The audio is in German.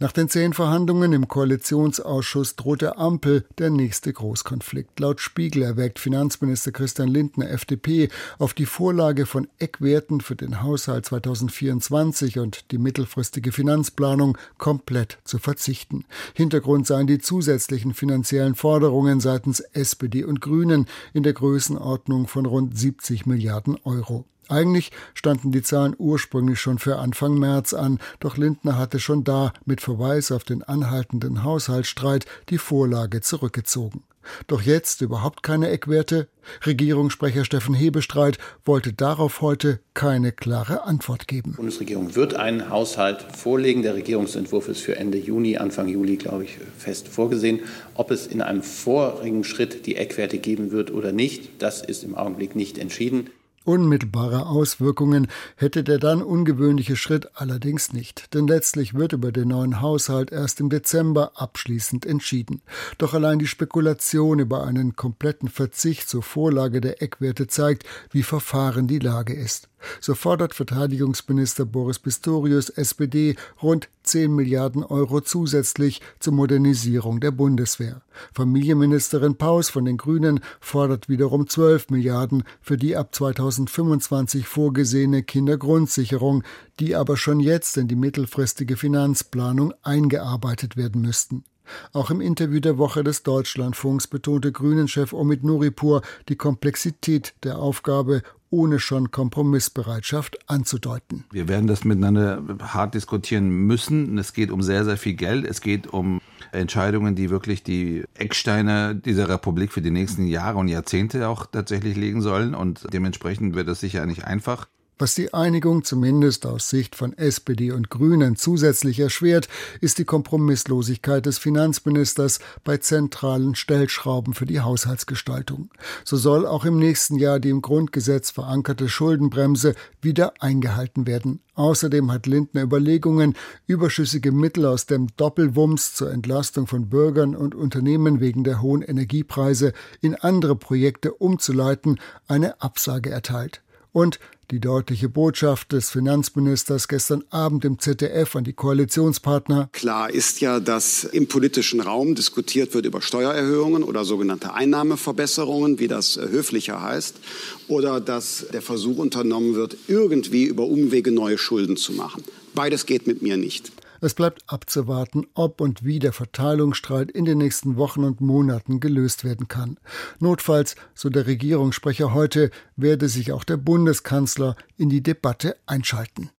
Nach den zähen Verhandlungen im Koalitionsausschuss droht der Ampel der nächste Großkonflikt. Laut Spiegel erwägt Finanzminister Christian Lindner, FDP, auf die Vorlage von Eckwerten für den Haushalt 2024 und die mittelfristige Finanzplanung komplett zu verzichten. Hintergrund seien die zusätzlichen finanziellen Forderungen seitens SPD und Grünen in der Größenordnung von rund 70 Milliarden Euro. Eigentlich standen die Zahlen ursprünglich schon für Anfang März an, doch Lindner hatte schon da mit Verweis auf den anhaltenden Haushaltsstreit die Vorlage zurückgezogen. Doch jetzt überhaupt keine Eckwerte? Regierungssprecher Steffen Hebestreit wollte darauf heute keine klare Antwort geben. Die Bundesregierung wird einen Haushalt vorlegen. Der Regierungsentwurf ist für Ende Juni, Anfang Juli, glaube ich, fest vorgesehen. Ob es in einem vorigen Schritt die Eckwerte geben wird oder nicht, das ist im Augenblick nicht entschieden. Unmittelbare Auswirkungen hätte der dann ungewöhnliche Schritt allerdings nicht, denn letztlich wird über den neuen Haushalt erst im Dezember abschließend entschieden. Doch allein die Spekulation über einen kompletten Verzicht zur Vorlage der Eckwerte zeigt, wie verfahren die Lage ist. So fordert Verteidigungsminister Boris Pistorius, SPD, rund 10 Milliarden Euro zusätzlich zur Modernisierung der Bundeswehr. Familienministerin Paus von den Grünen fordert wiederum 12 Milliarden für die ab 2025 vorgesehene Kindergrundsicherung, die aber schon jetzt in die mittelfristige Finanzplanung eingearbeitet werden müssten. Auch im Interview der Woche des Deutschlandfunks betonte Grünen-Chef Omid Nuripur die Komplexität der Aufgabe, ohne schon Kompromissbereitschaft anzudeuten. Wir werden das miteinander hart diskutieren müssen. Es geht um sehr, sehr viel Geld. Es geht um Entscheidungen, die wirklich die Ecksteine dieser Republik für die nächsten Jahre und Jahrzehnte auch tatsächlich legen sollen. Und dementsprechend wird das sicher nicht einfach. Was die Einigung zumindest aus Sicht von SPD und Grünen zusätzlich erschwert, ist die Kompromisslosigkeit des Finanzministers bei zentralen Stellschrauben für die Haushaltsgestaltung. So soll auch im nächsten Jahr die im Grundgesetz verankerte Schuldenbremse wieder eingehalten werden. Außerdem hat Lindner Überlegungen, überschüssige Mittel aus dem Doppelwumms zur Entlastung von Bürgern und Unternehmen wegen der hohen Energiepreise in andere Projekte umzuleiten, eine Absage erteilt. Und die deutliche Botschaft des Finanzministers gestern Abend im ZDF an die Koalitionspartner. Klar ist ja, dass im politischen Raum diskutiert wird über Steuererhöhungen oder sogenannte Einnahmeverbesserungen, wie das höflicher heißt, oder dass der Versuch unternommen wird, irgendwie über Umwege neue Schulden zu machen. Beides geht mit mir nicht. Es bleibt abzuwarten, ob und wie der Verteilungsstreit in den nächsten Wochen und Monaten gelöst werden kann. Notfalls, so der Regierungssprecher heute, werde sich auch der Bundeskanzler in die Debatte einschalten.